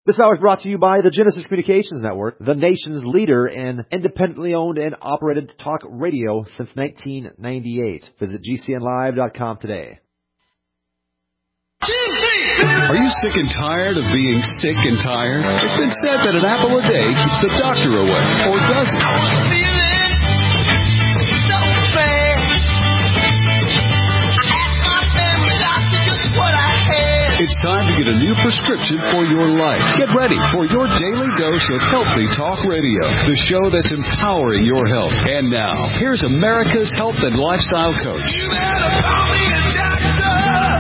This hour is brought to you by the Genesis Communications Network, the nation's leader in independently owned and operated talk radio since 1998. Visit GCNlive.com today. Are you sick and tired of being sick and tired? It's been said that an apple a day keeps the doctor away, or does it? It's time to get a new prescription for your life. Get ready for your daily dose of Healthy Talk Radio, the show that's empowering your health. And now, here's America's health and lifestyle coach. You better call me a doctor.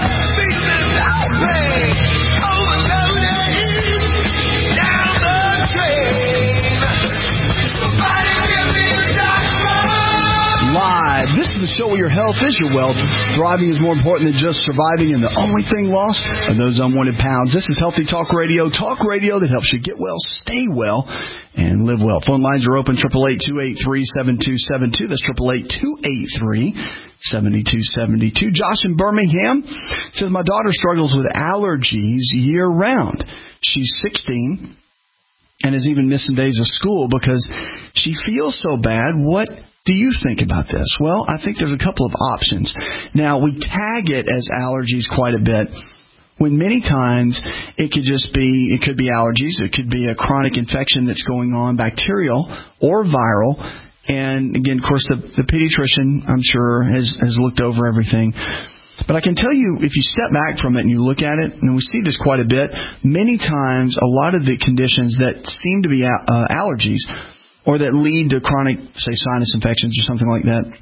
Live. This is the show where your health is your wealth. Thriving is more important than just surviving, and the only thing lost are those unwanted pounds. This is Healthy Talk Radio that helps you get well, stay well, and live well. Phone lines are open, 888-283-7272. That's 888-283-7272. Josh in Birmingham says, my daughter struggles with allergies year-round. She's 16 and is even missing days of school because she feels so bad. What do you think about this? Well, I think there's a couple of options. Now, we tag it as allergies quite a bit, when many times it could be allergies. It could be a chronic infection that's going on, bacterial or viral. And again, of course, the pediatrician, I'm sure, has looked over everything. But I can tell you, if you step back from it and you look at it, and we see this quite a bit, many times a lot of the conditions that seem to be allergies or that lead to chronic, say, sinus infections or something like that,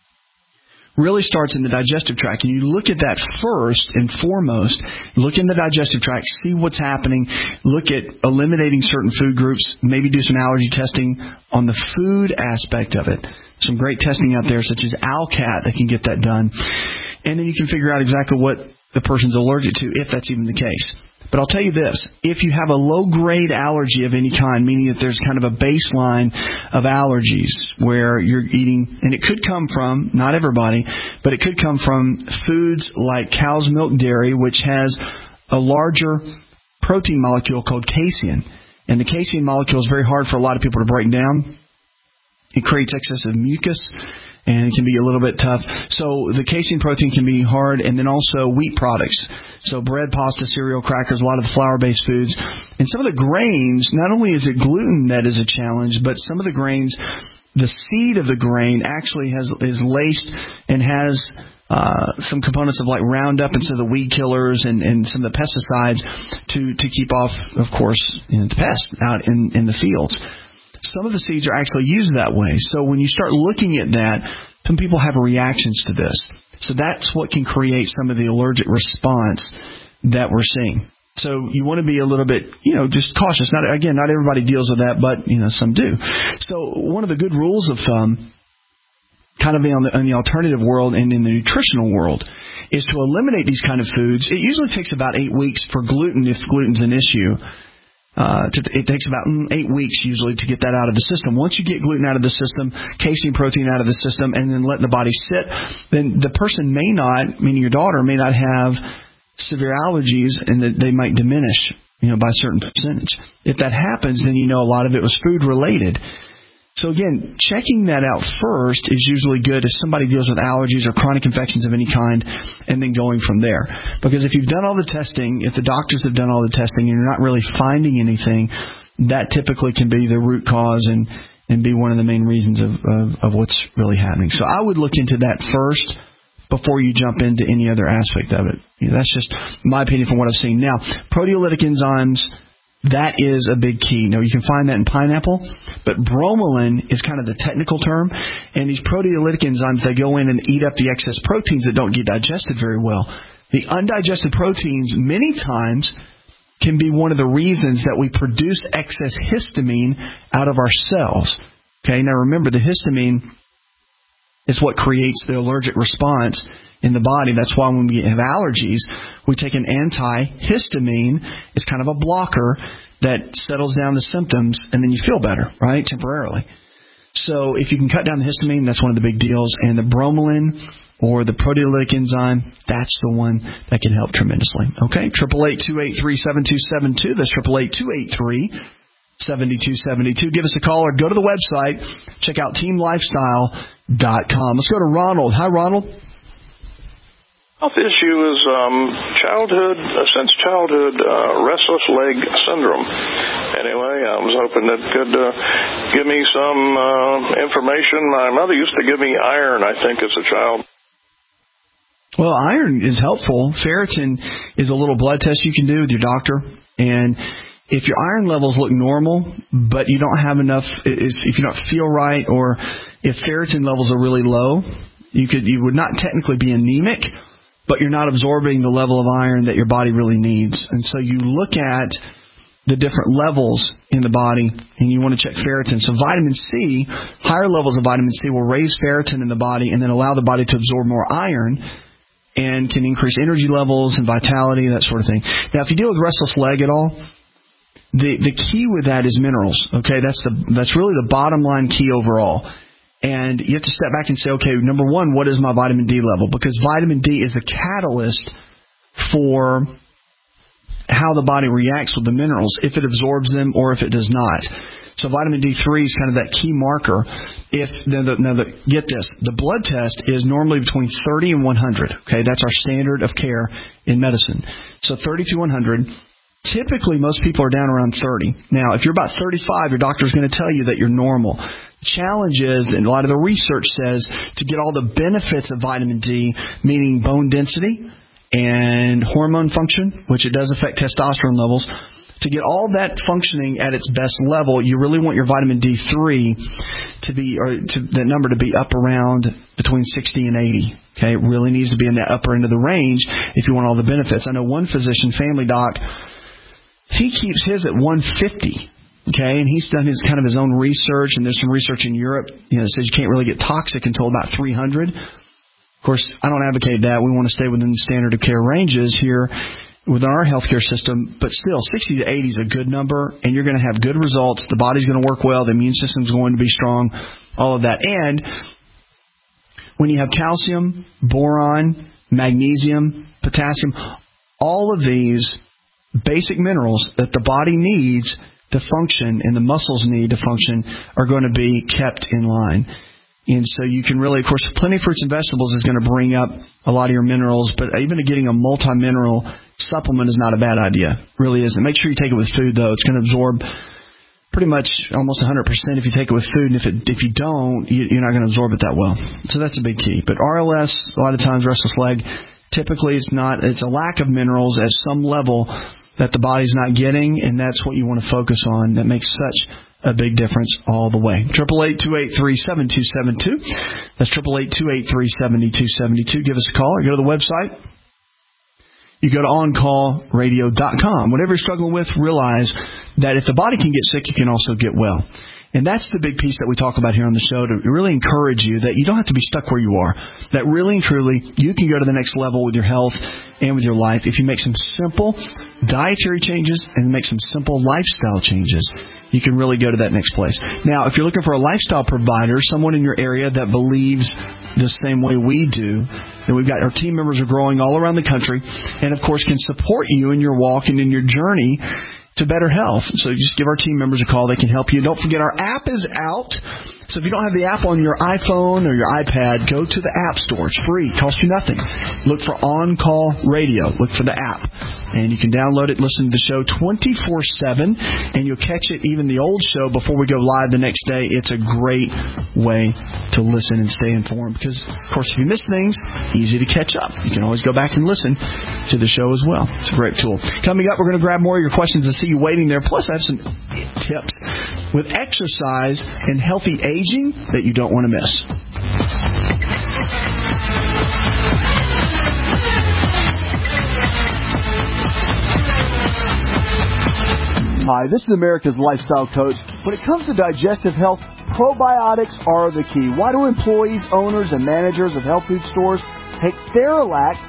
really starts in the digestive tract. And you look at that first and foremost, look in the digestive tract, see what's happening, look at eliminating certain food groups, maybe do some allergy testing on the food aspect of it. Some great testing out there, such as ALCAT, that can get that done. And then you can figure out exactly what the person's allergic to, if that's even the case. But I'll tell you this, if you have a low-grade allergy of any kind, meaning that there's kind of a baseline of allergies where you're eating, and it could come from, not everybody, but it could come from foods like cow's milk dairy, which has a larger protein molecule called casein. And the casein molecule is very hard for a lot of people to break down. It creates excessive mucus, and it can be a little bit tough. So the casein protein can be hard, and then also wheat products. So bread, pasta, cereal, crackers, a lot of the flour-based foods. And some of the grains, not only is it gluten that is a challenge, but some of the grains, the seed of the grain actually is laced and has some components of like Roundup and some of the weed killers and some of the pesticides to keep off, of course, the pests out in the fields. Some of the seeds are actually used that way. So when you start looking at that, some people have reactions to this. So that's what can create some of the allergic response that we're seeing. So you want to be a little bit, just cautious. Not everybody deals with that, but, some do. So one of the good rules of thumb, kind of in the alternative world and in the nutritional world, is to eliminate these kind of foods. It usually takes about 8 weeks for gluten, if gluten's an issue. It takes about 8 weeks usually to get that out of the system. Once you get gluten out of the system, casein protein out of the system, and then let the body sit, then the person may not, meaning your daughter, may not have severe allergies, and that they might diminish, by a certain percentage. If that happens, then a lot of it was food related. So again, checking that out first is usually good if somebody deals with allergies or chronic infections of any kind, and then going from there. Because if you've done all the testing, if the doctors have done all the testing and you're not really finding anything, that typically can be the root cause and be one of the main reasons of what's really happening. So I would look into that first before you jump into any other aspect of it. That's just my opinion from what I've seen. Now, proteolytic enzymes, that is a big key. Now, you can find that in pineapple, but bromelain is kind of the technical term, and these proteolytic enzymes, they go in and eat up the excess proteins that don't get digested very well. The undigested proteins, many times, can be one of the reasons that we produce excess histamine out of our cells. Okay, now remember, the histamine is what creates the allergic response in the body. That's why when we have allergies, we take an antihistamine. It's kind of a blocker that settles down the symptoms, and then you feel better, right, temporarily. So if you can cut down the histamine, that's one of the big deals. And the bromelain or the proteolytic enzyme, that's the one that can help tremendously. Okay, 888-283-7272. That's 888-283-7272. Give us a call or go to the website. Check out teamlifestyle.com. Let's go to Ronald. Hi, Ronald. Health issue is since childhood restless leg syndrome. Anyway, I was hoping that could give me some information. My mother used to give me iron, I think, as a child. Well, iron is helpful. Ferritin is a little blood test you can do with your doctor. And if your iron levels look normal, but you don't have enough, if you don't feel right, or if ferritin levels are really low, you would not technically be anemic, but you're not absorbing the level of iron that your body really needs. And so you look at the different levels in the body, and you want to check ferritin. So vitamin C, higher levels of vitamin C will raise ferritin in the body and then allow the body to absorb more iron and can increase energy levels and vitality, that sort of thing. Now, if you deal with restless leg at all, the key with that is minerals. Okay, that's really the bottom line key overall. And you have to step back and say, okay, number one, what is my vitamin D level? Because vitamin D is the catalyst for how the body reacts with the minerals, if it absorbs them or if it does not. So vitamin D3 is kind of that key marker. Get this, the blood test is normally between 30 and 100. Okay, that's our standard of care in medicine. So 30 to 100. Typically, most people are down around 30. Now, if you're about 35, your doctor is going to tell you that you're normal. The challenge is, and a lot of the research says, to get all the benefits of vitamin D, meaning bone density and hormone function, which it does affect testosterone levels, to get all that functioning at its best level, you really want your vitamin D3 that number to be up around between 60 and 80. Okay, it really needs to be in that upper end of the range if you want all the benefits. I know one physician, family doc, he keeps his at 150. Okay, and he's done his own research, and there's some research in Europe, that says you can't really get toxic until about 300. Of course, I don't advocate that. We want to stay within the standard of care ranges here within our healthcare system, but still, 60 to 80 is a good number, and you're going to have good results. The body's going to work well. The immune system's going to be strong, all of that. And when you have calcium, boron, magnesium, potassium, all of these basic minerals that the body needs to function and the muscles need to function are going to be kept in line. And so you can really, of course, plenty of fruits and vegetables is going to bring up a lot of your minerals, but even getting a multi-mineral supplement is not a bad idea. It really isn't. Make sure you take it with food, though. It's going to absorb pretty much almost 100% if you take it with food, and if you don't, you're not going to absorb it that well. So that's a big key. But RLS, a lot of times, restless leg, typically it's a lack of minerals at some level that the body's not getting, and that's what you want to focus on. That makes such a big difference all the way. 888-283-7272. That's 888-283-7272. Give us a call or go to the website. You go to OnCallRadio.com. Whatever you're struggling with, realize that if the body can get sick, you can also get well. And that's the big piece that we talk about here on the show, to really encourage you that you don't have to be stuck where you are. That really and truly, you can go to the next level with your health and with your life if you make some simple dietary changes and make some simple lifestyle changes. You can really go to that next place. Now, if you're looking for a lifestyle provider, someone in your area that believes the same way we do, then we've got our team members are growing all around the country and, of course, can support you in your walk and in your journey to better health. So just give our team members a call. They can help you. Don't forget, our app is out. So if you don't have the app on your iPhone or your iPad, go to the App Store. It's free. It costs you nothing. Look for On Call Radio. Look for the app. And you can download it, listen to the show 24/7, and you'll catch it, even the old show, before we go live the next day. It's a great way to listen and stay informed because, of course, if you miss things, easy to catch up. You can always go back and listen to the show as well. It's a great tool. Coming up, we're going to grab more of your questions and see you waiting there. Plus, I have some tips with exercise and healthy aging that you don't want to miss. Hi, this is America's Lifestyle Coach. When it comes to digestive health, probiotics are the key. Why do employees, owners, and managers of health food stores take Theralac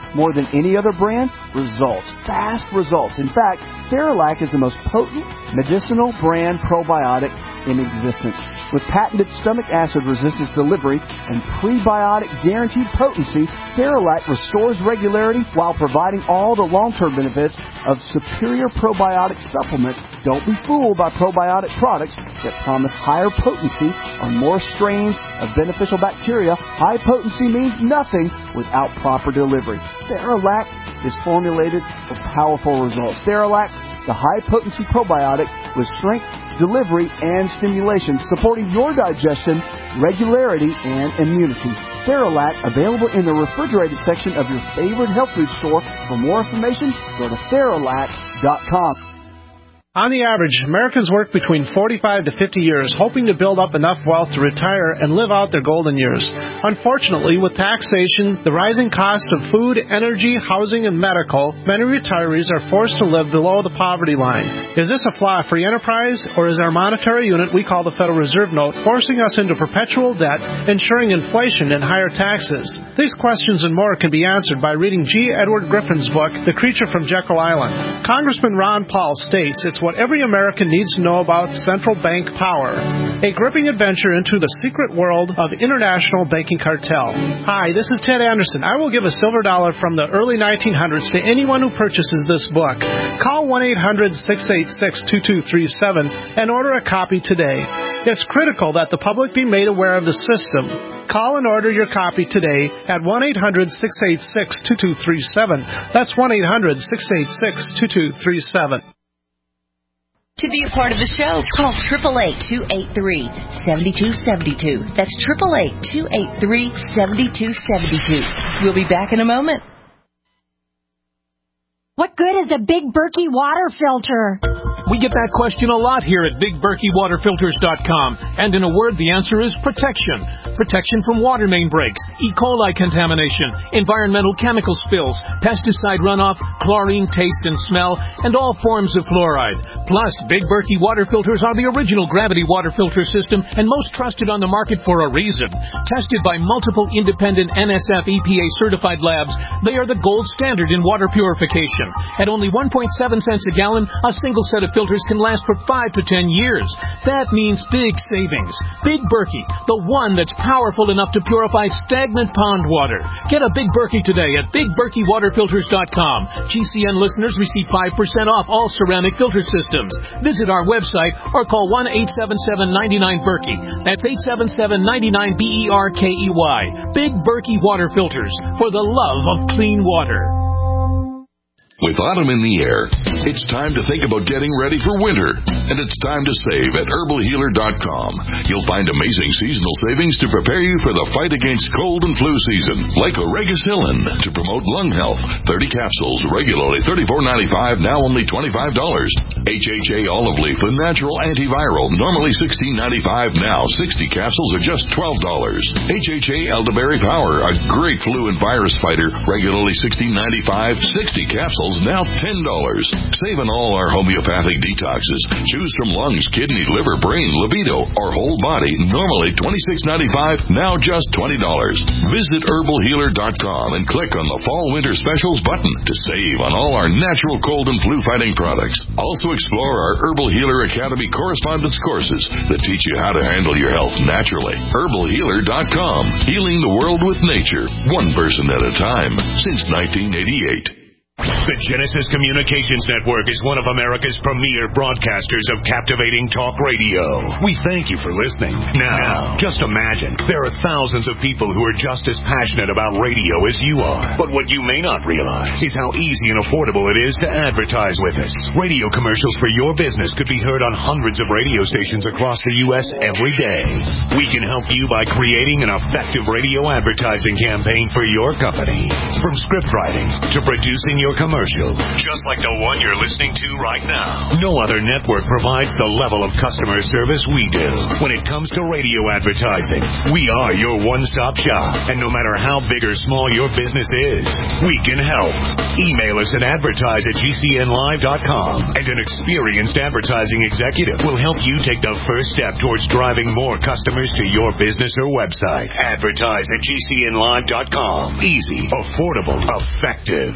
more than any other brand? Results. Fast results. In fact, Theralac is the most potent medicinal brand probiotic in existence. With patented stomach acid resistance delivery and prebiotic guaranteed potency, Theralac restores regularity while providing all the long-term benefits of superior probiotic supplement. Don't be fooled by probiotic products that promise higher potency or more strains of beneficial bacteria. High potency means nothing without proper delivery. Theralac is formulated for powerful results. Theralac, the high-potency probiotic with strength, delivery, and stimulation, supporting your digestion, regularity, and immunity. Theralac, available in the refrigerated section of your favorite health food store. For more information, go to Theralac.com. On the average, Americans work between 45 to 50 years hoping to build up enough wealth to retire and live out their golden years. Unfortunately, with taxation, the rising cost of food, energy, housing, and medical, many retirees are forced to live below the poverty line. Is this a flaw free enterprise, or is our monetary unit we call the Federal Reserve Note forcing us into perpetual debt, ensuring inflation and higher taxes? These questions and more can be answered by reading G. Edward Griffin's book, The Creature from Jekyll Island. Congressman Ron Paul states it's what every American needs to know about central bank power. A gripping adventure into the secret world of international banking cartel. Hi, this is Ted Anderson. I will give a silver dollar from the early 1900s to anyone who purchases this book. Call 1-800-686-2237 and order a copy today. It's critical that the public be made aware of the system. Call and order your copy today at 1-800-686-2237. That's 1-800-686-2237. To be a part of the show, call 888-283-7272. That's 888-283-7272. We'll be back in a moment. What good is a Big Berkey water filter? We get that question a lot here at BigBerkeyWaterFilters.com. And in a word, the answer is protection. Protection from water main breaks, E. coli contamination, environmental chemical spills, pesticide runoff, chlorine, taste and smell, and all forms of fluoride. Plus, Big Berkey water filters are the original gravity water filter system and most trusted on the market for a reason. Tested by multiple independent NSF EPA certified labs, they are the gold standard in water purification. At only 1.7 cents a gallon, a single set of filters can last for 5 to 10 years. That means big savings. Big Berkey, the one that's powerful enough to purify stagnant pond water. Get a Big Berkey today at BigBerkeyWaterFilters.com. GCN listeners receive 5% off all ceramic filter systems. Visit our website or call 1-877-99-BERKEY. That's 877-99-BERKEY. Big Berkey Water Filters, for the love of clean water. With autumn in the air, it's time to think about getting ready for winter. And it's time to save at HerbalHealer.com. You'll find amazing seasonal savings to prepare you for the fight against cold and flu season. Like Oregacillin to promote lung health. 30 capsules, regularly $34.95, now only $25. HHA Olive Leaf, a natural antiviral, normally $16.95, now 60 capsules are just $12. HHA Elderberry Power, a great flu and virus fighter, regularly $16.95, 60 capsules now $10. Save on all our homeopathic detoxes. Choose from lungs, kidney, liver, brain, libido, or whole body. Normally $26.95, now just $20. Visit HerbalHealer.com and click on the Fall Winter Specials button to save on all our natural cold and flu fighting products. Also explore our Herbal Healer Academy correspondence courses that teach you how to handle your health naturally. HerbalHealer.com. Healing the world with nature, one person at a time, since 1988. The Genesis Communications Network is one of America's premier broadcasters of captivating talk radio. We thank you for listening. Now, just imagine, there are thousands of people who are just as passionate about radio as you are. But what you may not realize is how easy and affordable it is to advertise with us. Radio commercials for your business could be heard on hundreds of radio stations across the U.S. every day. We can help you by creating an effective radio advertising campaign for your company. From script writing to producing your your commercial, just like the one you're listening to right now. No other network provides the level of customer service we do. When it comes to radio advertising, we are your one-stop shop. And no matter how big or small your business is, we can help. Email us at advertise@gcnlive.com, and an experienced advertising executive will help you take the first step towards driving more customers to your business or website. Advertise@gcnlive.com. Easy, affordable, effective.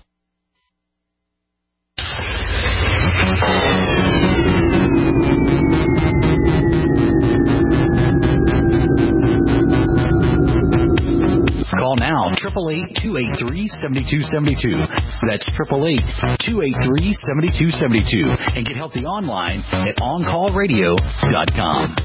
Call now, 888-283-7272. That's 888-283-7272. And get healthy online at OnCallRadio.com.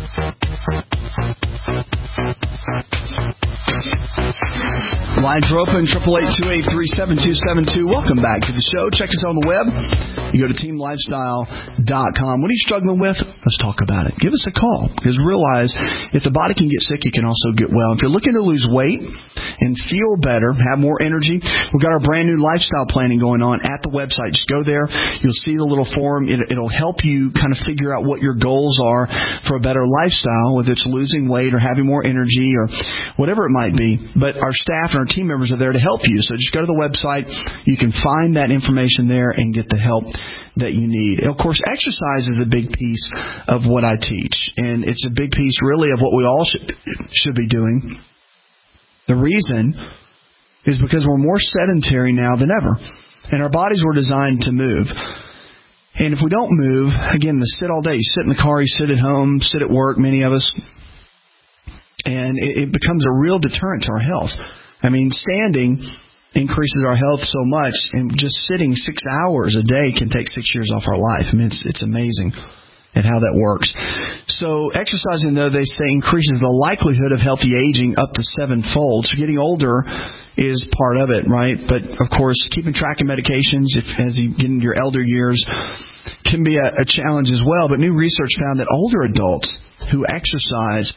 Lines are open, 888-283-7272. Welcome back to the show. Check us on the web. You go to teamlifestyle.com. What are you struggling with? Let's talk about it. Give us a call. Because realize if the body can get sick, it can also get well. If you're looking to lose weight and feel better, have more energy, we've got our brand new lifestyle planning going on at the website. Just go there. You'll see the little form. It'll help you kind of figure out what your goals are for a better lifestyle, whether it's losing weight or having more energy or whatever it might be. But our staff and our team members are there to help you. So just go to the website. You can find that information there and get the help that you need. And of course, exercise is a big piece of what I teach. And it's a big piece really of what we all should be doing. The reason is because we're more sedentary now than ever. And our bodies were designed to move. And if we don't move, again, the sit all day. You sit in the car, you sit at home, sit at work, many of us. And it becomes a real deterrent to our health. I mean, standing increases our health so much, and just sitting 6 hours a day can take 6 years off our life. I mean, it's amazing at how that works. So exercising, though, they say increases the likelihood of healthy aging up to 7-fold. So getting older is part of it, right? But, of course, keeping track of medications as you get into your elder years can be a challenge as well. But new research found that older adults who exercise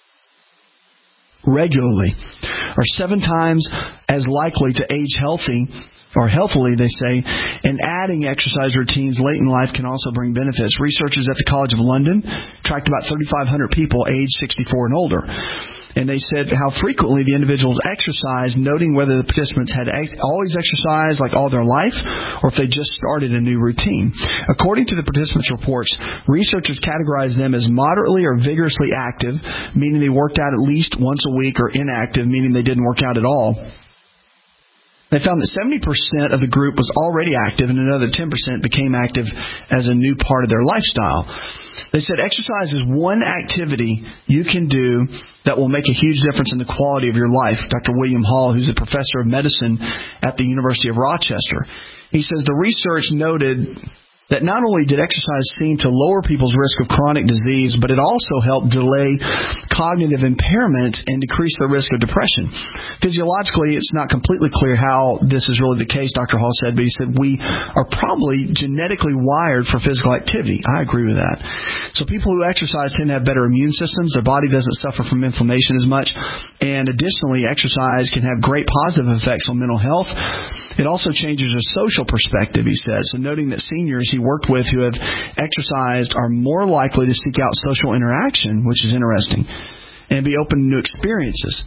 regularly are 7 times as likely to age healthy or healthily, they say, and adding exercise routines late in life can also bring benefits. Researchers at the College of London tracked about 3,500 people aged 64 and older. And they said how frequently the individuals exercised, noting whether the participants had always exercised like all their life or if they just started a new routine. According to the participants' reports, researchers categorized them as moderately or vigorously active, meaning they worked out at least once a week, or inactive, meaning they didn't work out at all. They found that 70% of the group was already active and another 10% became active as a new part of their lifestyle. They said exercise is one activity you can do that will make a huge difference in the quality of your life. Dr. William Hall, who's a professor of medicine at the University of Rochester, he says the research noted that not only did exercise seem to lower people's risk of chronic disease, but it also helped delay cognitive impairment and decrease the risk of depression. Physiologically, it's not completely clear how this is really the case, Dr. Hall said, but he said we are probably genetically wired for physical activity. I agree with that. So people who exercise tend to have better immune systems. Their body doesn't suffer from inflammation as much. And additionally, exercise can have great positive effects on mental health. It also changes your social perspective, he said. So noting that seniors he worked with who have exercised are more likely to seek out social interaction, which is interesting, and be open to new experiences.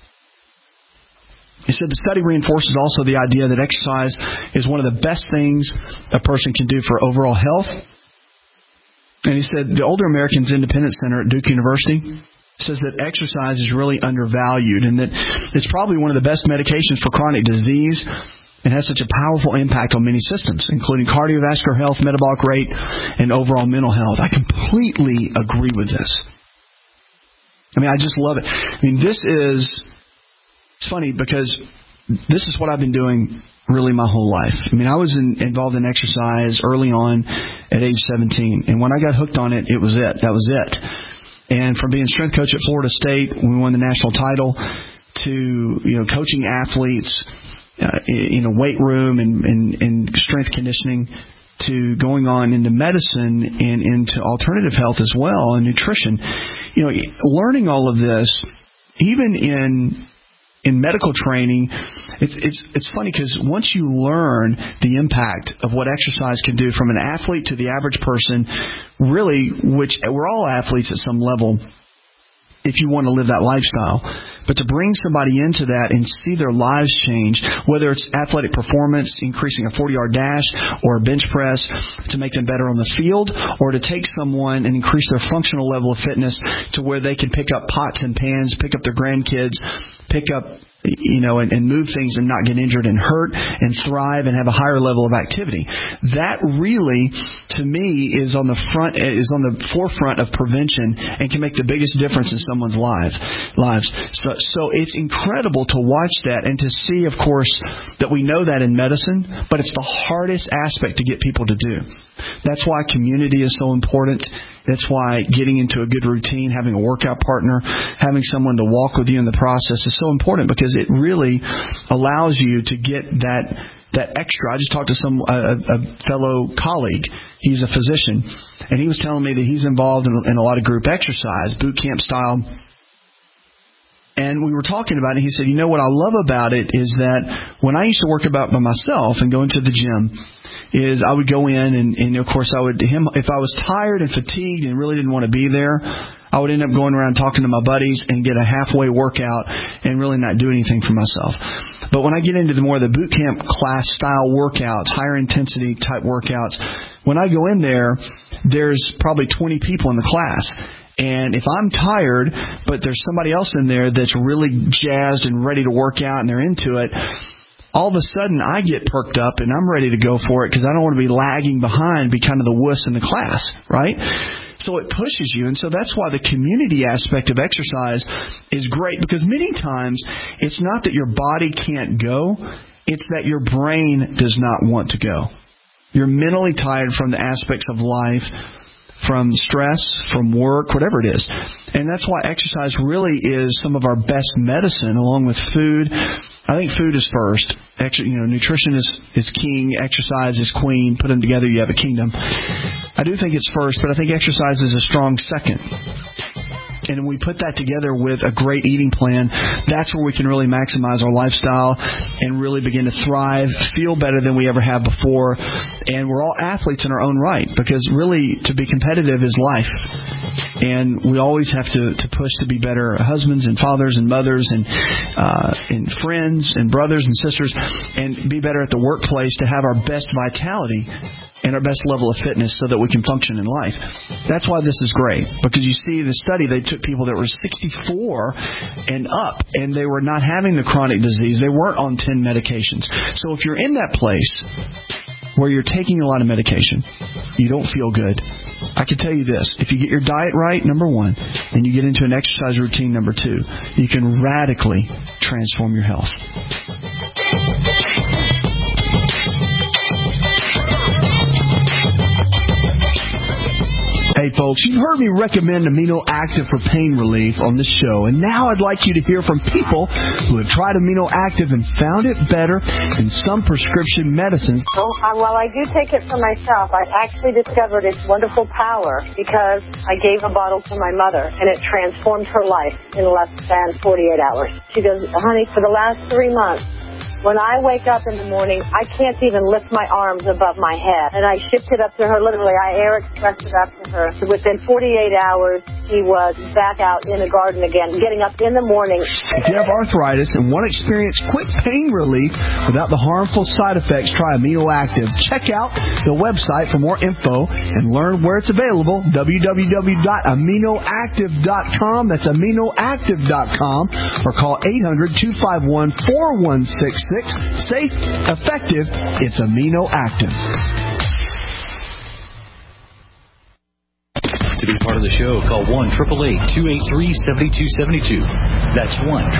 He said the study reinforces also the idea that exercise is one of the best things a person can do for overall health. And he said the Older Americans Independence Center at Duke University says that exercise is really undervalued and that it's probably one of the best medications for chronic disease. It has such a powerful impact on many systems, including cardiovascular health, metabolic rate, and overall mental health. I completely agree with this. I mean, I just love it. I mean, it's funny because this is what I've been doing really my whole life. I mean, I was involved in exercise early on at age 17. And when I got hooked on it, it was it. That was it. And from being strength coach at Florida State, when we won the national title, to, coaching athletes, in a weight room and strength conditioning, to going on into medicine and into alternative health as well and nutrition. Learning all of this, even in medical training, It's funny because once you learn the impact of what exercise can do from an athlete to the average person, really, which we're all athletes at some level, if you want to live that lifestyle. But to bring somebody into that and see their lives change, whether it's athletic performance, increasing a 40-yard dash or a bench press to make them better on the field, or to take someone and increase their functional level of fitness to where they can pick up pots and pans, pick up their grandkids, pick up, and move things and not get injured and hurt and thrive and have a higher level of activity. That really, to me, is on the forefront of prevention and can make the biggest difference in someone's lives. So it's incredible to watch that and to see, of course, that we know that in medicine, but it's the hardest aspect to get people to do. That's why community is so important. That's why getting into a good routine, having a workout partner, having someone to walk with you in the process is so important, because it really allows you to get that extra. I just talked to a fellow colleague. He's a physician, and he was telling me that he's involved in a lot of group exercise, boot camp style. And we were talking about it. He said, what I love about it is that when I used to work out by myself and go into the gym, is I would go in and of course if I was tired and fatigued and really didn't want to be there, I would end up going around talking to my buddies and get a halfway workout and really not do anything for myself. But when I get into the more of the boot camp class style workouts, higher intensity type workouts, when I go in there, there's probably 20 people in the class. And if I'm tired, but there's somebody else in there that's really jazzed and ready to work out and they're into it, all of a sudden I get perked up and I'm ready to go for it, because I don't want to be lagging behind, be kind of the wuss in the class, right? So it pushes you. And so that's why the community aspect of exercise is great, because many times it's not that your body can't go, it's that your brain does not want to go. You're mentally tired from the aspects of life, from stress, from work, whatever it is. And that's why exercise really is some of our best medicine, along with food. I think food is first. Nutrition is king. Exercise is queen. Put them together, you have a kingdom. I do think it's first, but I think exercise is a strong second. And when we put that together with a great eating plan, that's where we can really maximize our lifestyle and really begin to thrive, feel better than we ever have before. And we're all athletes in our own right, because really to be competitive is life. And we always have to push to be better husbands and fathers and mothers and friends and brothers and sisters, and be better at the workplace to have our best vitality and our best level of fitness so that we can function in life. That's why this is great, because you see the study, they took people that were 64 and up, and they were not having the chronic disease. They weren't on 10 medications. So if you're in that place where you're taking a lot of medication, you don't feel good, I can tell you this: if you get your diet right, number one, and you get into an exercise routine, number two, you can radically transform your health. Hey folks, you've heard me recommend Amino Active for pain relief on this show, and now I'd like you to hear from people who have tried Amino Active and found it better than some prescription medicines. Well, I do take it for myself. I actually discovered its wonderful power because I gave a bottle to my mother, and it transformed her life in less than 48 hours. She goes, honey, for the last 3 months, when I wake up in the morning, I can't even lift my arms above my head. And I shipped it up to her, literally. I air expressed it up to her. Within 48 hours, she was back out in the garden again, getting up in the morning. If you have arthritis and want to experience quick pain relief without the harmful side effects, try Amino Active. Check out the website for more info and learn where it's available, www.aminoactive.com. That's aminoactive.com, or call 800-251-4166. Safe, effective, it's Amino Active. To be part of the show, call 1-888-283-7272. That's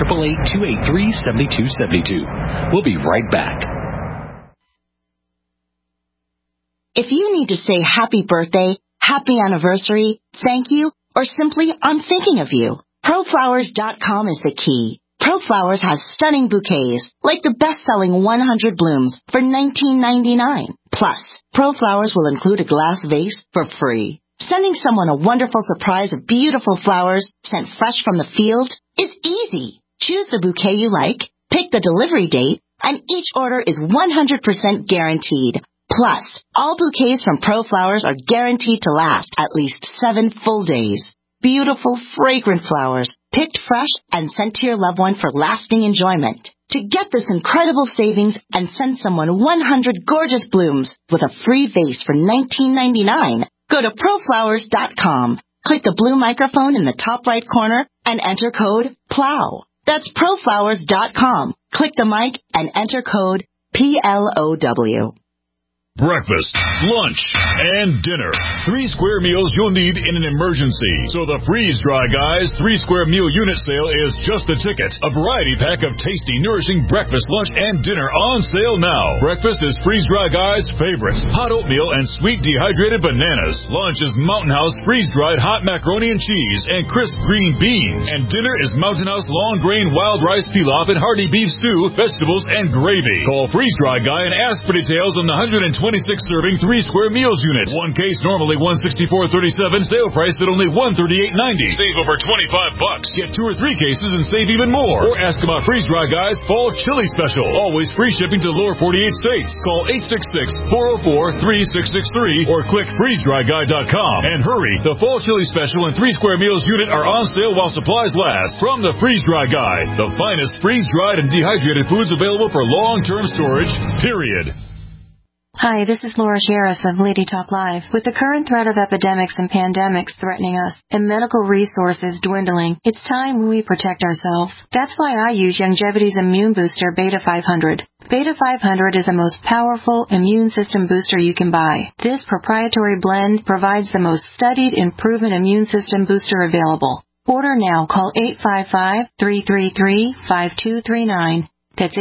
1-888-283-7272. We'll be right back. If you need to say happy birthday, happy anniversary, thank you, or simply I'm thinking of you, ProFlowers.com is the key. ProFlowers has stunning bouquets, like the best-selling 100 blooms for $19.99. Plus, ProFlowers will include a glass vase for free. Sending someone a wonderful surprise of beautiful flowers sent fresh from the field is easy. Choose the bouquet you like, pick the delivery date, and each order is 100% guaranteed. Plus, all bouquets from ProFlowers are guaranteed to last at least 7 full days. Beautiful, fragrant flowers, picked fresh and sent to your loved one for lasting enjoyment. To get this incredible savings and send someone 100 gorgeous blooms with a free vase for $19.99, go to proflowers.com. Click the blue microphone in the top right corner and enter code PLOW. That's proflowers.com. Click the mic and enter code PLOW. Breakfast, lunch, and dinner. 3 square meals you'll need in an emergency. So the Freeze Dry Guys 3 square meal unit sale is just a ticket. A variety pack of tasty, nourishing breakfast, lunch, and dinner on sale now. Breakfast is Freeze Dry Guys' favorite. Hot oatmeal and sweet dehydrated bananas. Lunch is Mountain House freeze-dried hot macaroni and cheese and crisp green beans. And dinner is Mountain House long grain wild rice pilaf and hearty beef stew, vegetables, and gravy. Call Freeze Dry Guy and ask for details on the 126-serving 3 square meals unit. One case normally $164.37, sale price at only $138.90. Save over $25. Get 2 or 3 cases and save even more. Or ask about Freeze Dry Guys Fall Chili Special. Always free shipping to the lower 48 states. Call 866-404-3663 or click freezedryguy.com. And hurry, the Fall Chili Special and 3 square meals unit are on sale while supplies last. From the Freeze Dry Guy, the finest freeze-dried and dehydrated foods available for long-term storage, period. Hi, this is Laura Harris of Lady Talk Live. With the current threat of epidemics and pandemics threatening us and medical resources dwindling, it's time we protect ourselves. That's why I use Youngevity's immune booster Beta 500. Beta 500 is the most powerful immune system booster you can buy. This proprietary blend provides the most studied and proven immune system booster available. Order now. Call 855-333-5239. That's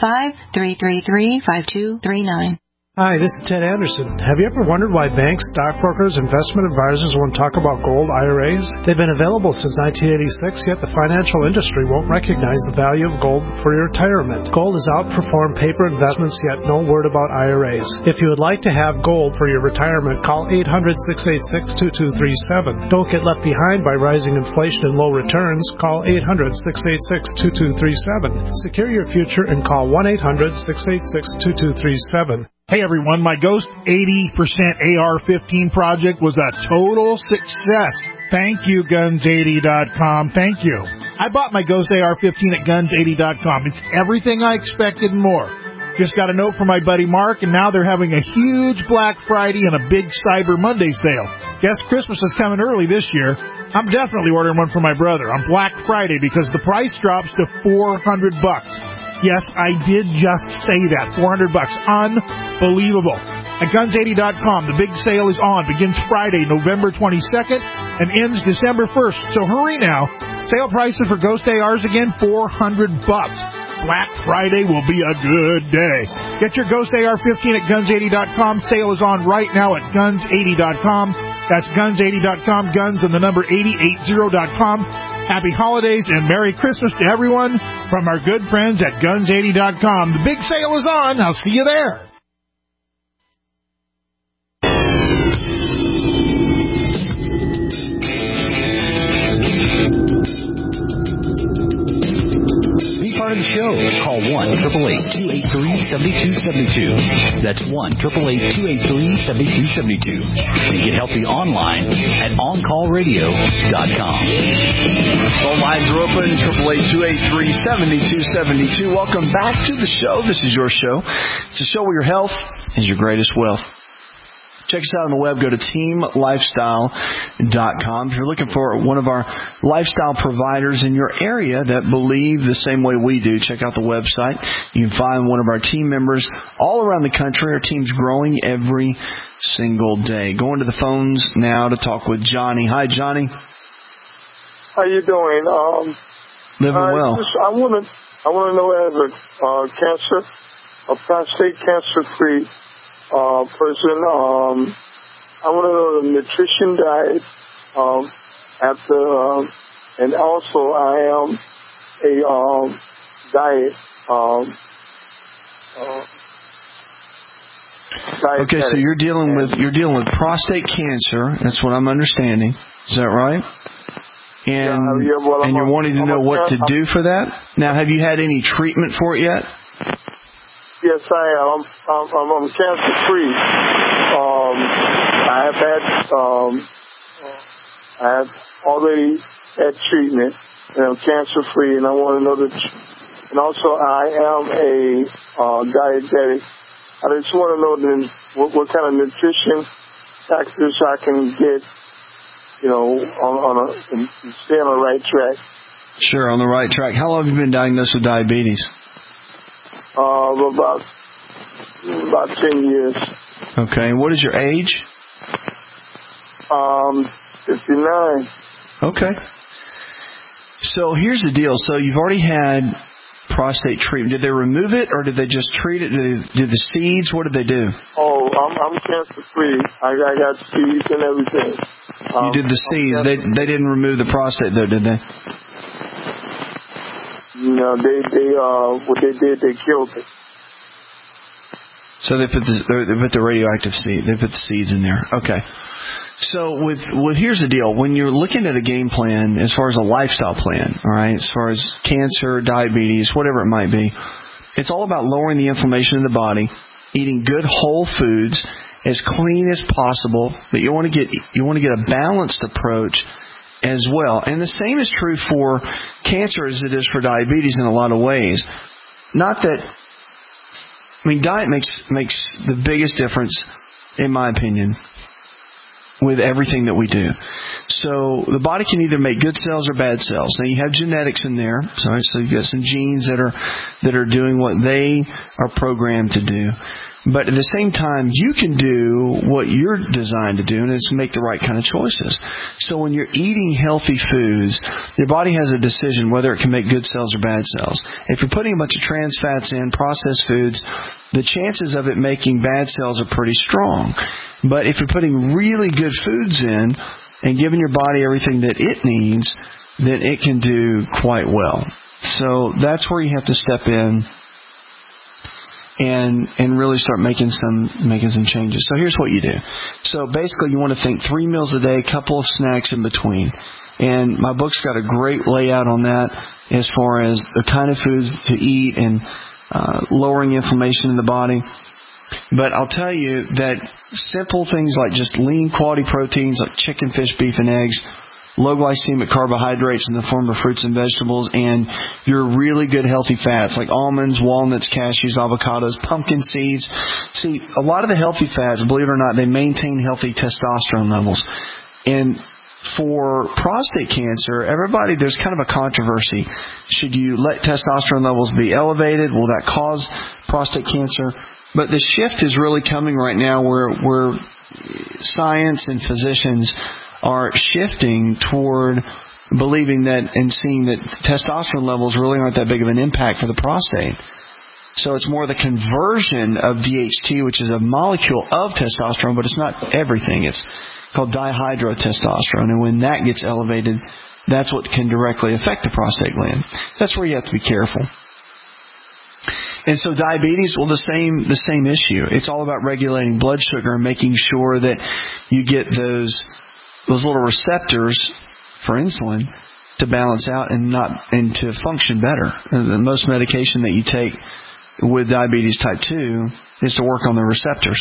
855-333-5239. Hi, this is Ted Anderson. Have you ever wondered why banks, stockbrokers, investment advisors won't talk about gold IRAs? They've been available since 1986, yet the financial industry won't recognize the value of gold for your retirement. Gold has outperformed paper investments, yet no word about IRAs. If you would like to have gold for your retirement, call 800-686-2237. Don't get left behind by rising inflation and low returns. Call 800-686-2237. Secure your future and call 1-800-686-2237. Hey everyone, my Ghost 80% AR-15 project was a total success. Thank you, Guns80.com. Thank you. I bought my Ghost AR-15 at Guns80.com. It's everything I expected and more. Just got a note from my buddy Mark, and now they're having a huge Black Friday and a big Cyber Monday sale. Guess Christmas is coming early this year. I'm definitely ordering one for my brother on Black Friday because the price drops to $400. Yes, I did just say that. $400. Unbelievable. At Guns80.com, the big sale is on. Begins Friday, November 22nd, and ends December 1st. So hurry now. Sale prices for Ghost ARs again, $400. Black Friday will be a good day. Get your Ghost AR-15 at Guns80.com. Sale is on right now at Guns80.com. That's Guns80.com. Guns and the number 8080.com. Happy holidays and Merry Christmas to everyone from our good friends at Guns80.com. The big sale is on. I'll see you there. Be part of the show. Call 1-888-283-7272. That's 1-888-283-7272. And get healthy online at OnCallRadio.com. Phone lines are open, 888-283-7272. Welcome back to the show. This is your show. It's a show where your health is your greatest wealth. Check us out on the web. Go to teamlifestyle.com. If you're looking for one of our lifestyle providers in your area that believe the same way we do, check out the website. You can find one of our team members all around the country. Our team's growing every single day. Going to the phones now to talk with Johnny. Hi, Johnny. How you doing? Living well. I want to know, as a prostate cancer-free person, I want to know the nutrition diet and also I am a diet. Okay, so you're dealing with prostate cancer. That's what I'm understanding. Is that right? And you're wanting to know what to do for that. Now, have you had any treatment for it yet? Yes, I am. I'm cancer free. I have already had treatment, and I'm cancer free. And I want to know and also I am a diabetic. I just want to know what kind of nutrition factors I can get, and stay on the right track. Sure, on the right track. How long have you been diagnosed with diabetes? About 10 years. Okay, and what is your age? 59. Okay. So here's the deal. So you've already had prostate treatment. Did they remove it, or did they just treat it? Did the seeds? What did they do? Oh, I'm cancer free. I got seeds and everything. You did the seeds. They didn't remove the prostate though, did they? No, what they did, they killed it. So they put the radioactive seed. They put the seeds in there. Okay. So with here's the deal. When you're looking at a game plan, as far as a lifestyle plan, all right, as far as cancer, diabetes, whatever it might be, it's all about lowering the inflammation in the body, eating good whole foods, as clean as possible. But you want to get a balanced approach as well. And the same is true for cancer as it is for diabetes in a lot of ways. Diet makes the biggest difference, in my opinion, with everything that we do. So the body can either make good cells or bad cells. Now you have genetics in there, so you've got some genes that are doing what they are programmed to do. But at the same time, you can do what you're designed to do, and it's make the right kind of choices. So when you're eating healthy foods, your body has a decision whether it can make good cells or bad cells. If you're putting a bunch of trans fats in, processed foods, the chances of it making bad cells are pretty strong. But if you're putting really good foods in and giving your body everything that it needs, then it can do quite well. So that's where you have to step in and really start making some changes. So here's what you do. So basically you want to think 3 meals a day, a couple of snacks in between. And my book's got a great layout on that as far as the kind of foods to eat and lowering inflammation in the body. But I'll tell you that simple things like just lean quality proteins like chicken, fish, beef, and eggs, low glycemic carbohydrates in the form of fruits and vegetables, and your really good healthy fats like almonds, walnuts, cashews, avocados, pumpkin seeds. See, a lot of the healthy fats, believe it or not, they maintain healthy testosterone levels. And for prostate cancer, there's kind of a controversy. Should you let testosterone levels be elevated? Will that cause prostate cancer? But the shift is really coming right now where science and physicians are shifting toward believing that and seeing that testosterone levels really aren't that big of an impact for the prostate. So it's more the conversion of DHT, which is a molecule of testosterone, but it's not everything. It's called dihydrotestosterone. And when that gets elevated, that's what can directly affect the prostate gland. That's where you have to be careful. And so diabetes, well, the same issue. It's all about regulating blood sugar and making sure that you get those little receptors for insulin to balance out and to function better. The most medication that you take with diabetes type 2 is to work on the receptors.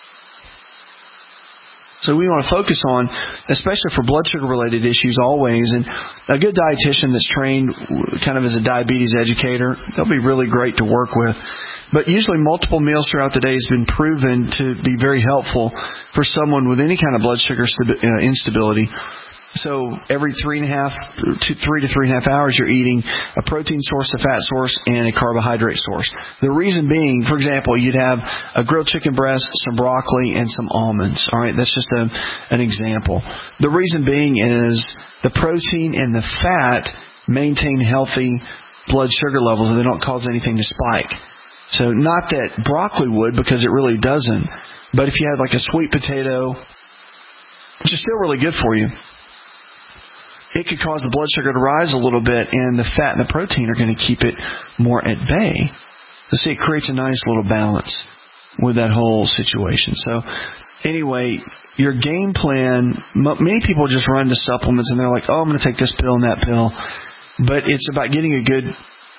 So we want to focus on, especially for blood sugar related issues always, and a good dietitian that's trained kind of as a diabetes educator, they'll be really great to work with. But usually multiple meals throughout the day has been proven to be very helpful for someone with any kind of blood sugar instability. So every 3 to 3.5 hours, you're eating a protein source, a fat source, and a carbohydrate source. The reason being, for example, you'd have a grilled chicken breast, some broccoli, and some almonds. All right, that's just an example. The reason being is the protein and the fat maintain healthy blood sugar levels, and they don't cause anything to spike. So not that broccoli would, because it really doesn't. But if you had like a sweet potato, which is still really good for you, it could cause the blood sugar to rise a little bit, and the fat and the protein are going to keep it more at bay. So see, it creates a nice little balance with that whole situation. So anyway, your game plan, many people just run to supplements and they're like, oh, I'm going to take this pill and that pill. But it's about getting a good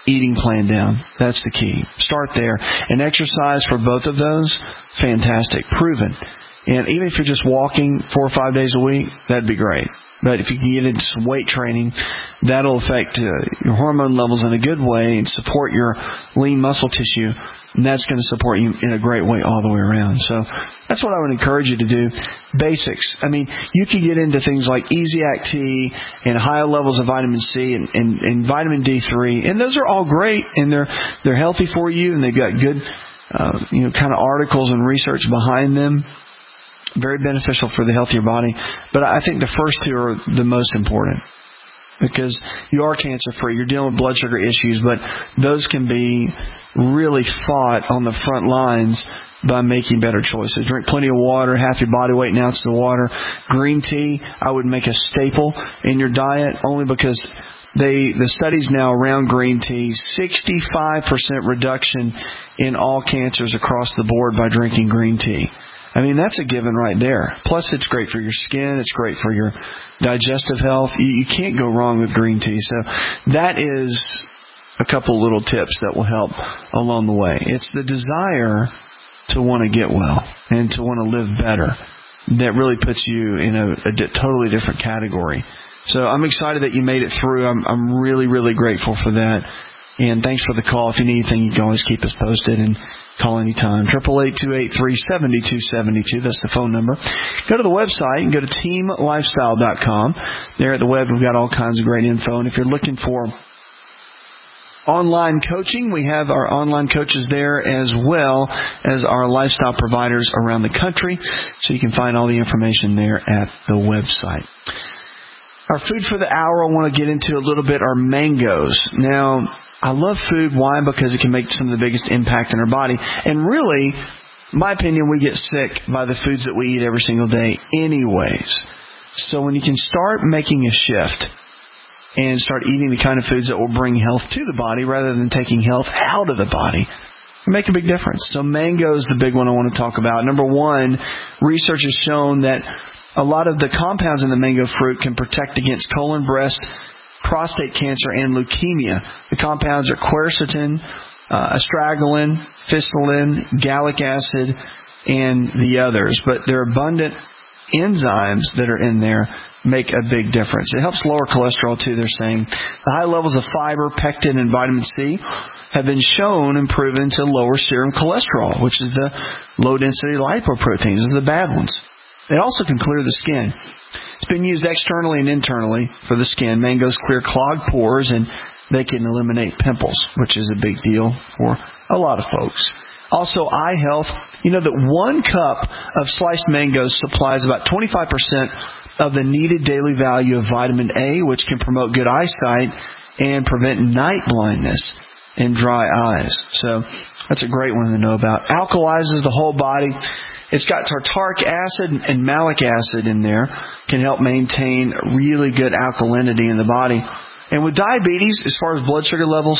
eating plan down. That's the key. Start there. And exercise for both of those, fantastic, proven. And even if you're just walking 4 or 5 days a week, that'd be great. But if you can get into some weight training, that'll affect your hormone levels in a good way and support your lean muscle tissue. And that's going to support you in a great way all the way around. So that's what I would encourage you to do. Basics. I mean, you can get into things like Easy Act T and higher levels of vitamin C and vitamin D3. And those are all great, and they're healthy for you, and they've got good kind of articles and research behind them. Very beneficial for the health of your body. But I think the first two are the most important, because you are cancer-free. You're dealing with blood sugar issues, but those can be really fought on the front lines by making better choices. Drink plenty of water, half your body weight in ounces of water. Green tea, I would make a staple in your diet, only because the studies now around green tea, 65% reduction in all cancers across the board by drinking green tea. I mean, that's a given right there. Plus, it's great for your skin. It's great for your digestive health. You can't go wrong with green tea. So that is a couple little tips that will help along the way. It's the desire to want to get well and to want to live better that really puts you in a totally different category. So I'm excited that you made it through. I'm really, really grateful for that. And thanks for the call. If you need anything, you can always keep us posted and call anytime. 888-283-7272. That's the phone number. Go to the website and go to teamlifestyle.com. There at the web, we've got all kinds of great info. And if you're looking for online coaching, we have our online coaches there, as well as our lifestyle providers around the country. So you can find all the information there at the website. Our food for the hour I want to get into a little bit are mangoes. Now, I love food. Why? Because it can make some of the biggest impact in our body. And really, in my opinion, we get sick by the foods that we eat every single day anyways. So when you can start making a shift and start eating the kind of foods that will bring health to the body rather than taking health out of the body, it make a big difference. So mango is the big one I want to talk about. Number one, research has shown that a lot of the compounds in the mango fruit can protect against colon, breast, prostate cancer, and leukemia. The compounds are quercetin, astragalin, phycillin, gallic acid, and the others. But their abundant enzymes that are in there make a big difference. It helps lower cholesterol too, they're saying. The high levels of fiber, pectin, and vitamin C have been shown and proven to lower serum cholesterol, which is the low-density lipoproteins. Those are the bad ones. It also can clear the skin. It's been used externally and internally for the skin. Mangoes clear clogged pores, and they can eliminate pimples, which is a big deal for a lot of folks. Also, eye health. You know that 1 cup of sliced mangoes supplies about 25% of the needed daily value of vitamin A, which can promote good eyesight and prevent night blindness and dry eyes. So that's a great one to know about. Alkalizes the whole body. It's got tartaric acid and malic acid in there. Can help maintain really good alkalinity in the body. And with diabetes, as far as blood sugar levels,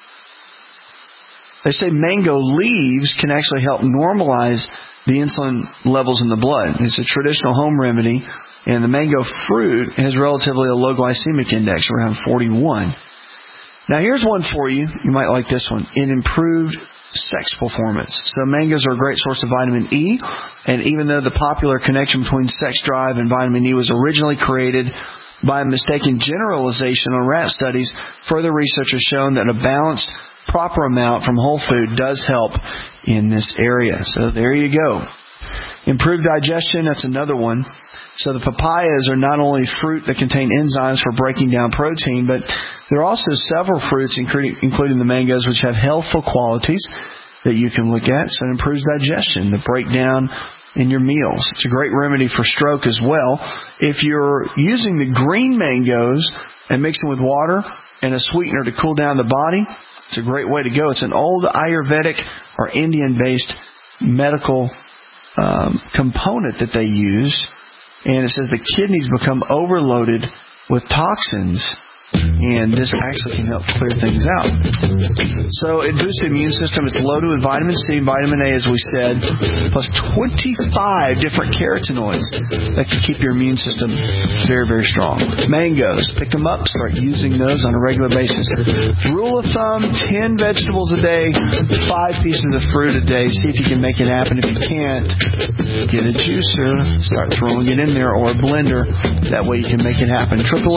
they say mango leaves can actually help normalize the insulin levels in the blood. It's a traditional home remedy, and the mango fruit has relatively a low glycemic index, around 41. Now here's one for you. You might like this one. It improved sex performance. So mangoes are a great source of vitamin E, and even though the popular connection between sex drive and vitamin E was originally created by a mistaken generalization on rat studies, further research has shown that a balanced, proper amount from whole food does help in this area. So there you go. Improved digestion, that's another one. So the papayas are not only fruit that contain enzymes for breaking down protein, but there are also several fruits, including the mangoes, which have healthful qualities that you can look at. So it improves digestion, the breakdown in your meals. It's a great remedy for stroke as well. If you're using the green mangoes and mix them with water and a sweetener to cool down the body, it's a great way to go. It's an old Ayurvedic or Indian-based medical component that they use. And it says the kidneys become overloaded with toxins and this actually can help clear things out. So it boosts the immune system. It's loaded with vitamin C, vitamin A, as we said, plus 25 different carotenoids that can keep your immune system very, very strong. Mangoes, pick them up, start using those on a regular basis. Rule of thumb, 10 vegetables a day, 5 pieces of fruit a day. See if you can make it happen. If you can't, get a juicer, start throwing it in there, or a blender. That way you can make it happen.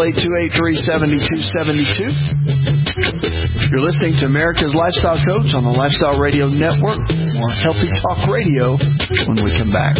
888-283-7272. You're listening to America's Lifestyle Coach on the Lifestyle Radio Network. More Healthy Talk Radio when we come back.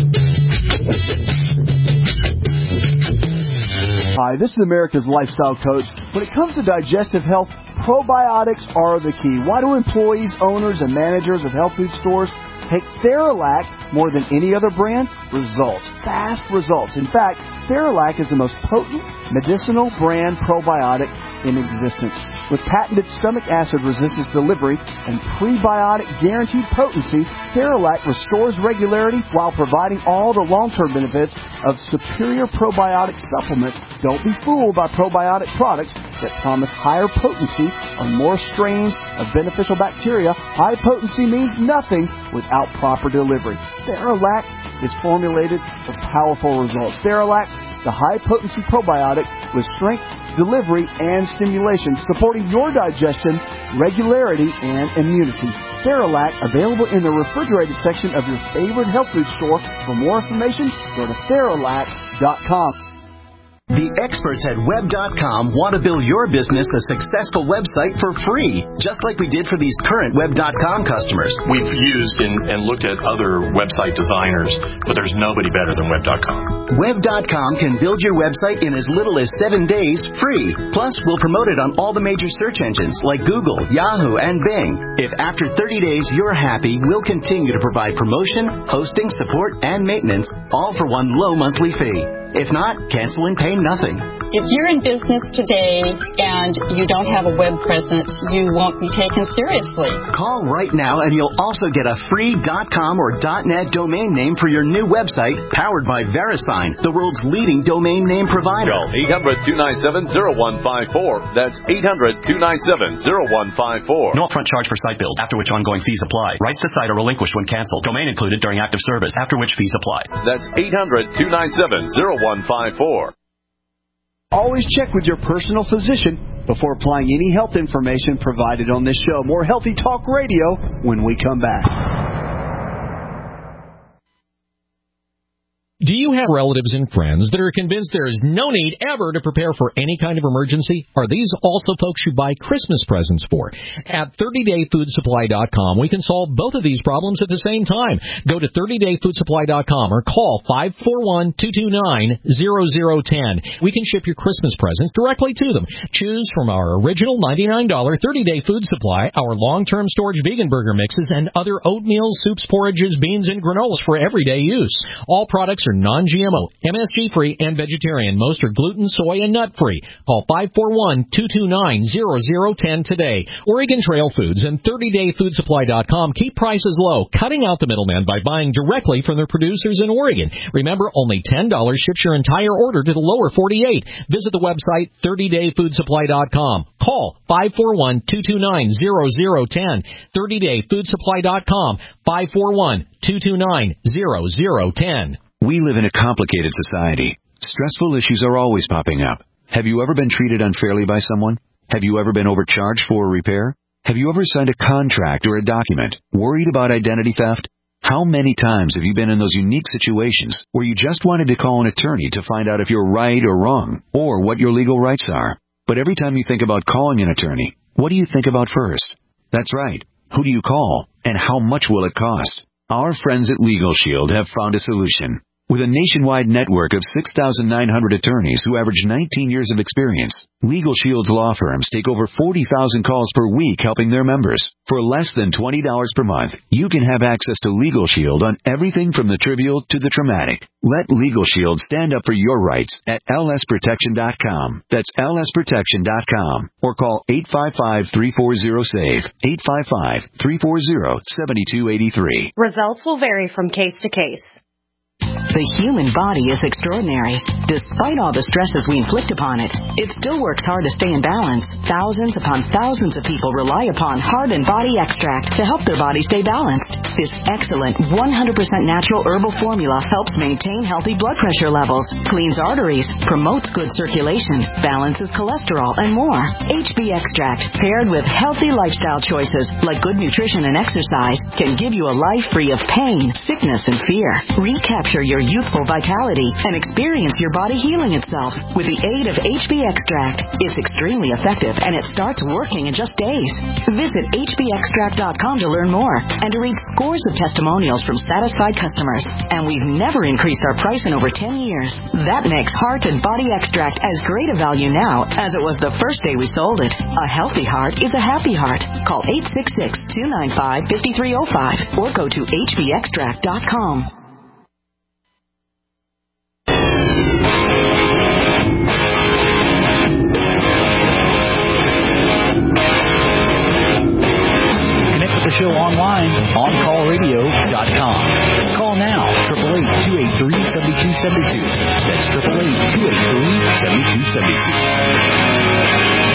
Hi, this is America's Lifestyle Coach. When it comes to digestive health, probiotics are the key. Why do employees, owners, and managers of health food stores take Theralac more than any other brand? Results. Fast results. In fact, Theralac is the most potent medicinal brand probiotic in existence. With patented stomach acid resistance delivery and prebiotic guaranteed potency, Theralac restores regularity while providing all the long-term benefits of superior probiotic supplements. Don't be fooled by probiotic products that promise higher potency or more strains of beneficial bacteria. High potency means nothing without proper delivery. Theralac is formulated for powerful results. Theralac, the high-potency probiotic with strength, delivery, and stimulation, supporting your digestion, regularity, and immunity. Theralac, available in the refrigerated section of your favorite health food store. For more information, go to Theralac.com. The experts at Web.com want to build your business a successful website for free, just like we did for these current Web.com customers. We've used and looked at other website designers, but there's nobody better than Web.com. Web.com can build your website in as little as 7 days free. Plus, we'll promote it on all the major search engines like Google, Yahoo, and Bing. If after 30 days you're happy, we'll continue to provide promotion, hosting, support, and maintenance, all for one low monthly fee. If not, cancel and pay nothing. If you're in business today and you don't have a web presence, you won't be taken seriously. Call right now and you'll also get a free .com or .net domain name for your new website, powered by VeriSign, the world's leading domain name provider. Call 800-297-0154. That's 800-297-0154. No upfront charge for site build, after which ongoing fees apply. Rights to site are relinquished when canceled. Domain included during active service, after which fees apply. That's 800-297-0154. Always check with your personal physician before applying any health information provided on this show. More Healthy Talk Radio when we come back. Do you have relatives and friends that are convinced there is no need ever to prepare for any kind of emergency? Are these also folks you buy Christmas presents for? At 30dayfoodsupply.com, we can solve both of these problems at the same time. Go to 30dayfoodsupply.com or call 541-229-0010. We can ship your Christmas presents directly to them. Choose from our original $99 30-day food supply, our long-term storage vegan burger mixes, and other oatmeal, soups, porridges, beans, and granolas for everyday use. All products are non-GMO, MSG-free, and vegetarian. Most are gluten, soy, and nut-free. Call 541-229-0010 today. Oregon Trail Foods and 30dayfoodsupply.com keep prices low, cutting out the middleman by buying directly from their producers in Oregon. Remember, only $10 ships your entire order to the lower 48. Visit the website 30dayfoodsupply.com. Call 541-229-0010. 30dayfoodsupply.com. 541-229-0010. We live in a complicated society. Stressful issues are always popping up. Have you ever been treated unfairly by someone? Have you ever been overcharged for a repair? Have you ever signed a contract or a document worried about identity theft? How many times have you been in those unique situations where you just wanted to call an attorney to find out if you're right or wrong, or what your legal rights are? But every time you think about calling an attorney, what do you think about first? That's right. Who do you call, and how much will it cost? Our friends at Legal Shield have found a solution. With a nationwide network of 6,900 attorneys who average 19 years of experience, Legal Shield's law firms take over 40,000 calls per week helping their members. For less than $20 per month, you can have access to Legal Shield on everything from the trivial to the traumatic. Let Legal Shield stand up for your rights at lsprotection.com. That's lsprotection.com. Or call 855-340-SAVE, 855-340-7283. Results will vary from case to case. The human body is extraordinary. Despite all the stresses we inflict upon it, it still works hard to stay in balance. Thousands upon thousands of people rely upon Heart and Body Extract to help their body stay balanced. This excellent 100% natural herbal formula helps maintain healthy blood pressure levels, cleans arteries, promotes good circulation, balances cholesterol, and more. HB Extract, paired with healthy lifestyle choices like good nutrition and exercise, can give you a life free of pain, sickness, and fear. Recapture your youthful vitality and experience your body healing itself with the aid of HB Extract. It's extremely effective and it starts working in just days. Visit hbextract.com to learn more and to read scores of testimonials from satisfied customers. And we've never increased our price in over 10 years. That makes Heart and Body Extract as great a value now as it was the first day we sold it. A healthy heart is a happy heart. Call 866-295-5305 or go to hbextract.com. The show online, OnCallRadio.com. Call now, 888-283-7272. That's 888-283-7272.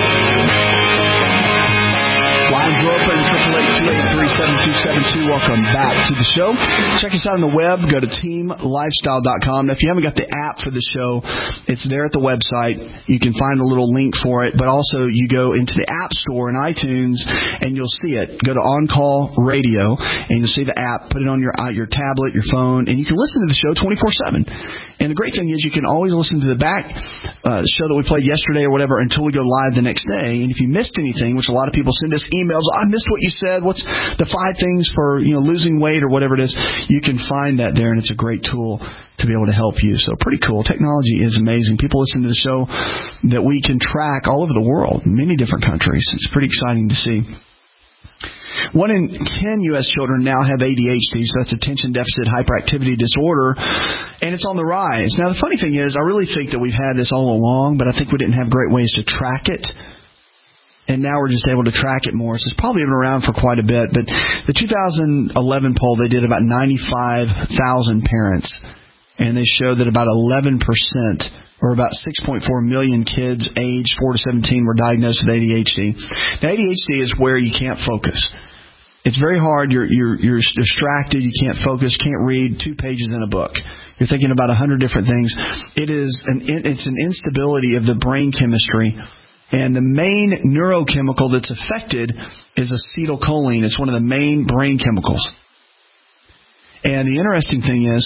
Lines are open, 888-283-7272. Welcome back to the show. Check us out on the web. Go to teamlifestyle.com. Now, if you haven't got the app for the show, it's there at the website. You can find a little link for it, but also you go into the App Store in iTunes, and you'll see it. Go to On Call Radio, and you'll see the app. Put it on your tablet, your phone, and you can listen to the show 24/7. And the great thing is you can always listen to the back show that we played yesterday or whatever until we go live the next day. And if you missed anything, which a lot of people send us emails, I missed what you said, what's the 5 things for losing weight or whatever it is, you can find that there, and it's a great tool to be able to help you. So pretty cool. Technology is amazing. People listen to the show that we can track all over the world, many different countries. It's pretty exciting to see. 1 in 10 U.S. children now have ADHD, so that's attention deficit hyperactivity disorder, and it's on the rise. Now, the funny thing is, I really think that we've had this all along, but I think we didn't have great ways to track it. And now we're just able to track it more. So it's probably been around for quite a bit. But the 2011 poll, they did about 95,000 parents, and they showed that about 11%, or about 6.4 million kids aged 4 to 17 were diagnosed with ADHD. Now, ADHD is where you can't focus. It's very hard. You're distracted. You can't focus. Can't read 2 pages in a book. You're thinking about 100 different things. It's an instability of the brain chemistry. And the main neurochemical that's affected is acetylcholine. It's one of the main brain chemicals. And the interesting thing is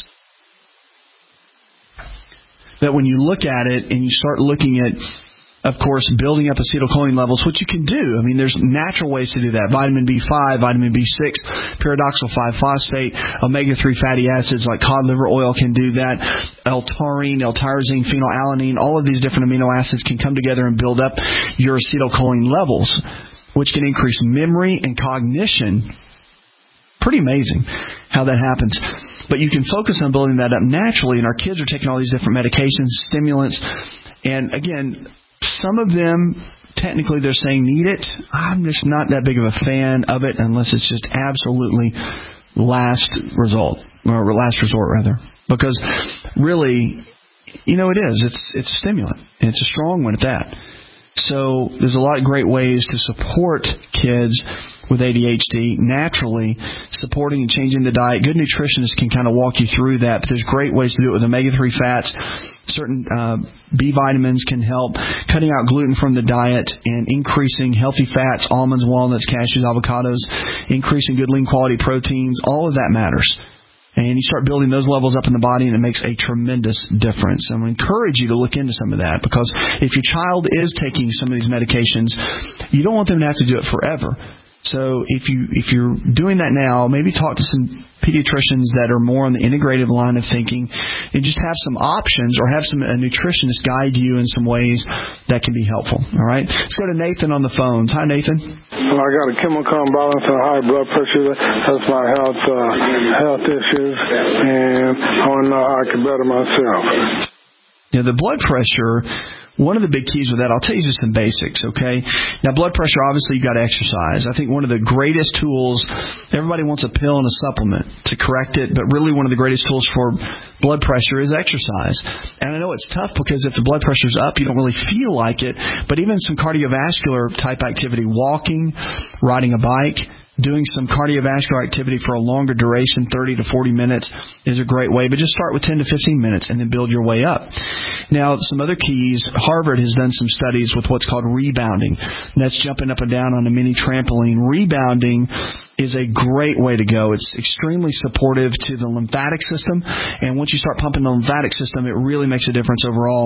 that when you look at it and you start looking at, of course, building up acetylcholine levels, which you can do. I mean, there's natural ways to do that. Vitamin B5, vitamin B6, pyridoxal 5-phosphate, omega-3 fatty acids like cod liver oil can do that. L-taurine, L-tyrosine, phenylalanine, all of these different amino acids can come together and build up your acetylcholine levels, which can increase memory and cognition. Pretty amazing how that happens. But you can focus on building that up naturally, and our kids are taking all these different medications, stimulants, and again, some of them, technically, they're saying need it. I'm just not that big of a fan of it unless it's just absolutely last resort, rather. Because really, it is. It's a stimulant, and it's a strong one at that. So there's a lot of great ways to support kids with ADHD naturally, supporting and changing the diet. Good nutritionists can kind of walk you through that, but there's great ways to do it with omega-3 fats. Certain B vitamins can help, cutting out gluten from the diet and increasing healthy fats, almonds, walnuts, cashews, avocados, increasing good lean quality proteins. All of that matters. And you start building those levels up in the body, and it makes a tremendous difference. I'm going to encourage you to look into some of that, because if your child is taking some of these medications, you don't want them to have to do it forever. So if you're doing that now, maybe talk to some pediatricians that are more on the integrative line of thinking, and just have some options, or have a nutritionist guide you in some ways that can be helpful. All right? Let's go to Nathan on the phones. Hi, Nathan. I got a chemical imbalance and high blood pressure. That's my health issues, and I want to know how I can better myself. Yeah, the blood pressure, one of the big keys with that, I'll tell you just some basics, okay? Now, blood pressure, obviously, you've got to exercise. I think one of the greatest tools, everybody wants a pill and a supplement to correct it, but really one of the greatest tools for blood pressure is exercise. And I know it's tough because if the blood pressure's up, you don't really feel like it, but even some cardiovascular type activity, walking, riding a bike, doing some cardiovascular activity for a longer duration, 30 to 40 minutes, is a great way. But just start with 10 to 15 minutes and then build your way up. Now, some other keys. Harvard has done some studies with what's called rebounding. And that's jumping up and down on a mini trampoline. Rebounding is a great way to go. It's extremely supportive to the lymphatic system. And once you start pumping the lymphatic system, it really makes a difference overall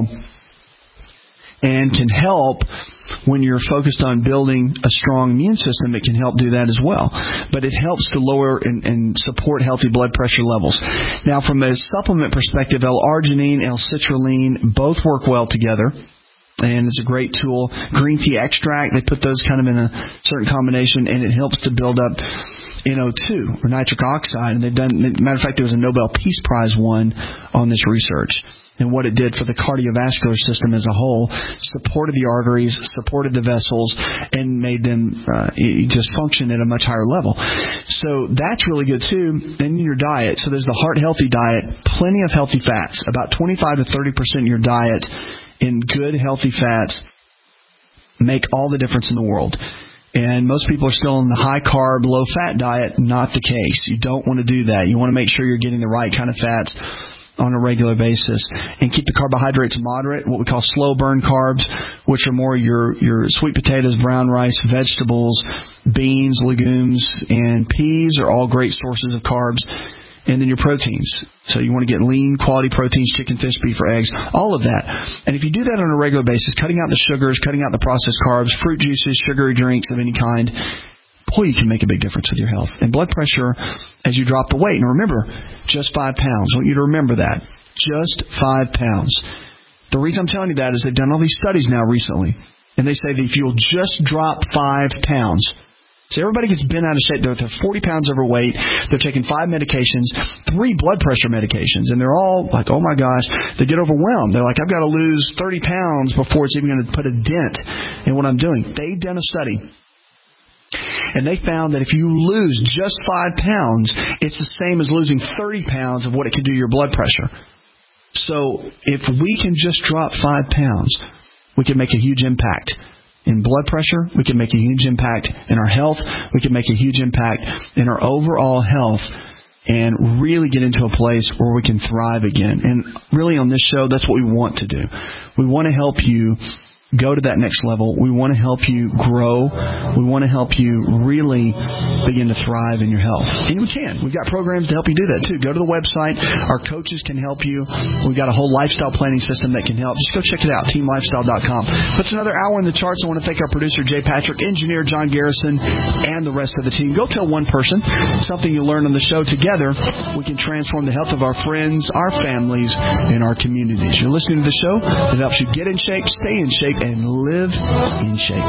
and can help when you're focused on building a strong immune system. It can help do that as well. But it helps to lower and support healthy blood pressure levels. Now, from a supplement perspective, L-arginine, L-citrulline both work well together. And it's a great tool. Green tea extract, they put those kind of in a certain combination, and it helps to build up NO2, or nitric oxide. And they've done, matter of fact, there was a Nobel Peace Prize won on this research. And what it did for the cardiovascular system as a whole, supported the arteries, supported the vessels, and made them just function at a much higher level. So that's really good, too. Then your diet. So there's the Heart Healthy diet, plenty of healthy fats, about 25 to 30% of your diet in good, healthy fats make all the difference in the world. And most people are still in the high-carb, low-fat diet. Not the case. You don't want to do that. You want to make sure you're getting the right kind of fats on a regular basis, and keep the carbohydrates moderate, what we call slow burn carbs, which are more your sweet potatoes, brown rice, vegetables, beans, legumes, and peas are all great sources of carbs. And then your proteins. So you want to get lean, quality proteins, chicken, fish, beef, or eggs, all of that. And if you do that on a regular basis, cutting out the sugars, cutting out the processed carbs, fruit juices, sugary drinks of any kind, boy, you can make a big difference with your health. And blood pressure as you drop the weight. And remember, just 5 pounds. I want you to remember that. Just 5 pounds. The reason I'm telling you that is they've done all these studies now recently. And they say that if you'll just drop 5 pounds. So everybody gets bent out of shape. They're 40 pounds overweight. They're taking 5 medications, 3 blood pressure medications. And they're all like, oh my gosh, they get overwhelmed. They're like, I've got to lose 30 pounds before it's even going to put a dent in what I'm doing. They've done a study. And they found that if you lose just 5 pounds, it's the same as losing 30 pounds of what it could do to your blood pressure. So if we can just drop 5 pounds, we can make a huge impact in blood pressure. We can make a huge impact in our health. We can make a huge impact in our overall health and really get into a place where we can thrive again. And really on this show, that's what we want to do. We want to help you go to that next level. We want to help you grow. We want to help you really begin to thrive in your health. And we can. We've got programs to help you do that, too. Go to the website. Our coaches can help you. We've got a whole lifestyle planning system that can help. Just go check it out, teamlifestyle.com. That's another hour in the charts. I want to thank our producer, Jay Patrick, engineer John Garrison, and the rest of the team. Go tell one person something you learned on the show. Together, we can transform the health of our friends, our families, and our communities. You're listening to the show that helps you get in shape, stay in shape, and live in shape.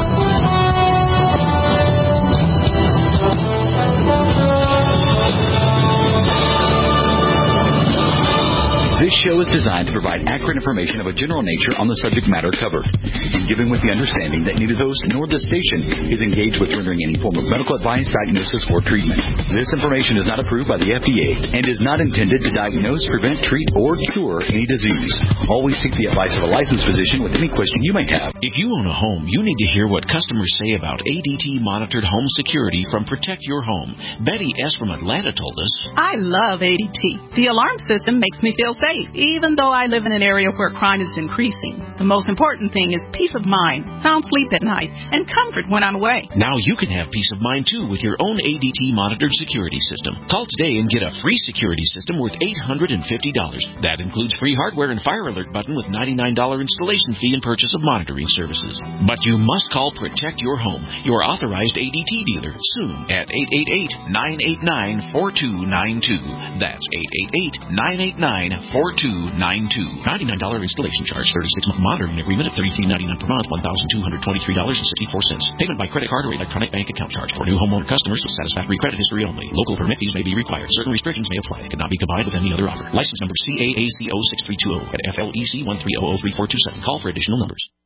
This show is designed to provide accurate information of a general nature on the subject matter covered, and given with the understanding that neither host nor the station is engaged with rendering any form of medical advice, diagnosis, or treatment. This information is not approved by the FDA and is not intended to diagnose, prevent, treat, or cure any disease. Always seek the advice of a licensed physician with any question you might have. If you own a home, you need to hear what customers say about ADT-monitored home security from Protect Your Home. Betty S. from Atlanta told us, I love ADT. The alarm system makes me feel safe, even though I live in an area where crime is increasing. The most important thing is peace of mind, sound sleep at night, and comfort when I'm away. Now you can have peace of mind, too, with your own ADT-monitored security system. Call today and get a free security system worth $850. That includes free hardware and fire alert button with $99 installation fee and purchase of monitoring services. But you must call Protect Your Home, your authorized ADT dealer, soon at 888-989-4292. That's 888-989-4292. 4292. $99 installation charge, 36-month monitoring agreement at $33.99 per month, $1,223.64. Payment by credit card or electronic bank account charge for new homeowner customers with satisfactory credit history only. Local permit fees may be required. Certain restrictions may apply. It cannot be combined with any other offer. License number CAACO 6320 at FLEC 1300347. Call for additional numbers.